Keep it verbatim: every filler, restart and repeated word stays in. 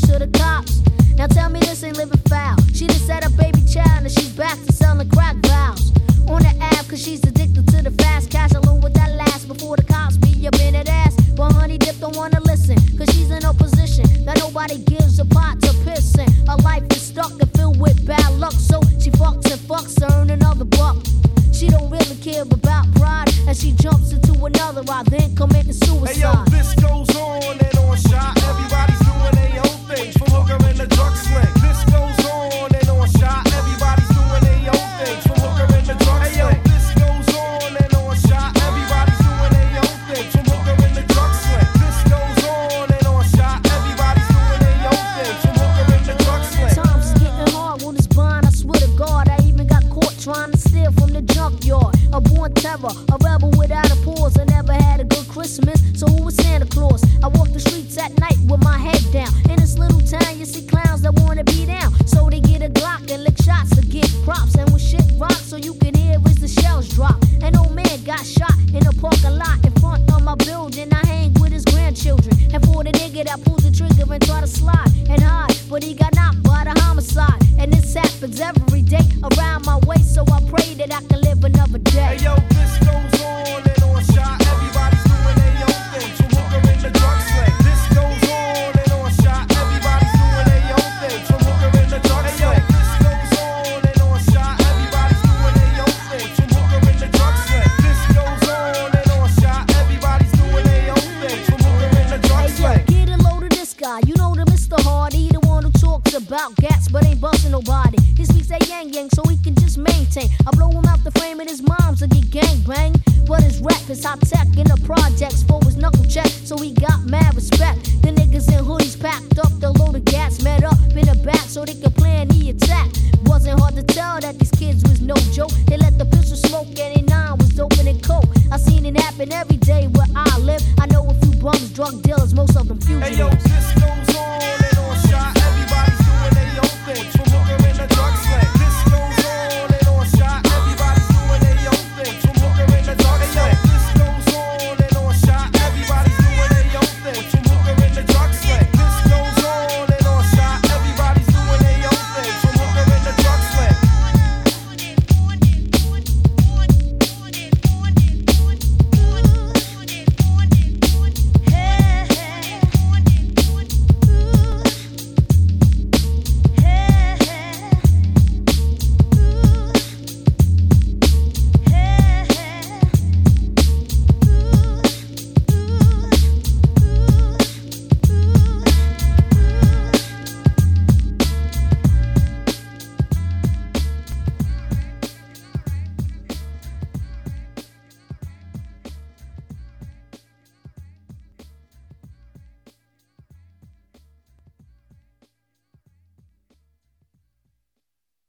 to the cops. Now tell me this ain't living foul. She done set a baby child and she's back to selling crack vows. On the app cause she's addicted to the fast cash. Alone with that last before the cops be up in that ass. But honey dip don't wanna listen cause she's in a position that nobody gives a pot to piss in. Her life is stuck and filled with bad luck. So she fucks and fucks to earn another buck. She don't really care about pride and she jumps into another ride, then committing suicide. Hey yo, this goes on and on shot. Everybody's doing their own things from hooker and the drug sling. This goes on and on shot. Everybody's doing their own things from hooker and the drug sling. Hey yo, this goes on and on shot. Everybody's doing their own things from hooker and the drug sling. This goes on and on shot. Everybody's doing their own things from hooker and the drug sling. Times is getting hard when it's blind. I swear to God, I even got caught trying to steal from the junkyard. A born terror, a rebel without a pause. I never had a good Christmas, so who was Santa Claus? I walk the streets at night with my head down. In this little town, you see clowns that wanna be down. So they get a Glock and lick shots to get props. And when shit rocks, so you can hear as the shells drop. An old man got shot in a parking lot in front of my building. I hang with his grandchildren. And for the nigga that pulled the trigger and tried to slide and hide, but he got knocked by the homicide. And this happens every day around my way, so I pray that I can live another day. Hey yo, this goes on and on shot. Everybody's doing their own things from hooker and the drug sling. This goes on and on shot. Everybody's doing their own things from hooker and the drug sling. This goes on and on shot. Everybody's doing their own things from hooker and the drug sling. This goes on and on shot. Everybody's doing their own things from hooker and the drug sling. Get a load of this guy, you know the Mister Hardy, the one who talks about gats but ain't busting nobody. He speaks that yang yang so he can just maintain. I blow him out the frame and his moms will get gang bang. But his rap is hot tech in the projects for his knuckle check, so he got mad respect. The niggas in hoodies packed up, the load of gas met up in the back so they could plan the attack. Wasn't hard to tell that these kids was no joke. They let the pistol smoke and they nine was open and coke. I seen it happen every day where I live. I know a few bums, drug dealers, most of them fugitives. Hey yo, this goes